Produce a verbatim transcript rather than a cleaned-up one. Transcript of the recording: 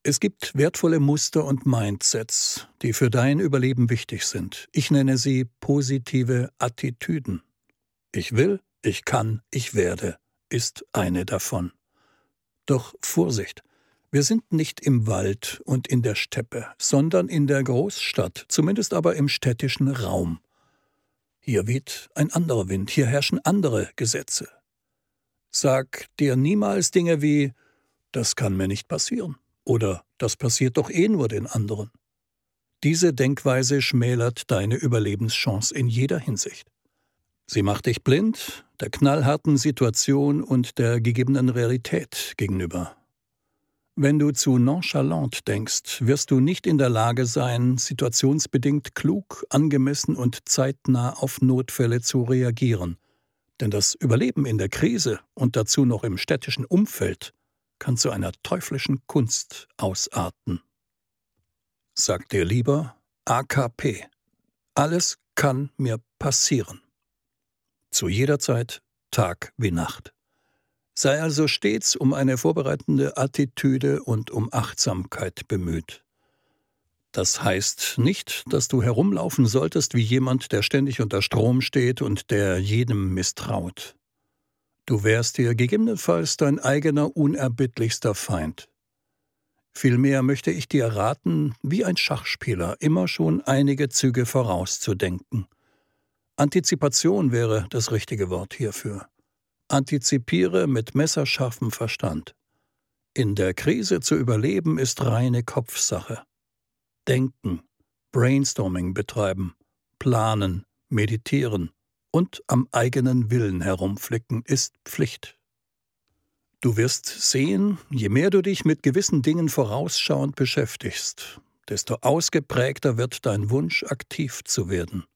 Es gibt wertvolle Muster und Mindsets, die für dein Überleben wichtig sind. Ich nenne sie positive Attitüden. Ich will, ich kann, ich werde, ist eine davon. Doch Vorsicht, wir sind nicht im Wald und in der Steppe, sondern in der Großstadt, zumindest aber im städtischen Raum. Hier weht ein anderer Wind, hier herrschen andere Gesetze. Sag dir niemals Dinge wie, das kann mir nicht passieren oder das passiert doch eh nur den anderen. Diese Denkweise schmälert deine Überlebenschance in jeder Hinsicht. Sie macht dich blind der knallharten Situation und der gegebenen Realität gegenüber. Wenn du zu nonchalant denkst, wirst du nicht in der Lage sein, situationsbedingt klug, angemessen und zeitnah auf Notfälle zu reagieren. Denn das Überleben in der Krise und dazu noch im städtischen Umfeld kann zu einer teuflischen Kunst ausarten. Sag dir lieber A K P. Alles kann mir passieren. Zu jeder Zeit, Tag wie Nacht. Sei also stets um eine vorbereitende Attitüde und um Achtsamkeit bemüht. Das heißt nicht, dass du herumlaufen solltest wie jemand, der ständig unter Strom steht und der jedem misstraut. Du wärst dir gegebenenfalls dein eigener unerbittlichster Feind. Vielmehr möchte ich dir raten, wie ein Schachspieler immer schon einige Züge vorauszudenken. Antizipation wäre das richtige Wort hierfür. Antizipiere mit messerscharfem Verstand. In der Krise zu überleben ist reine Kopfsache. Denken, Brainstorming betreiben, planen, meditieren und am eigenen Willen herumflicken ist Pflicht. Du wirst sehen, je mehr du dich mit gewissen Dingen vorausschauend beschäftigst, desto ausgeprägter wird dein Wunsch, aktiv zu werden.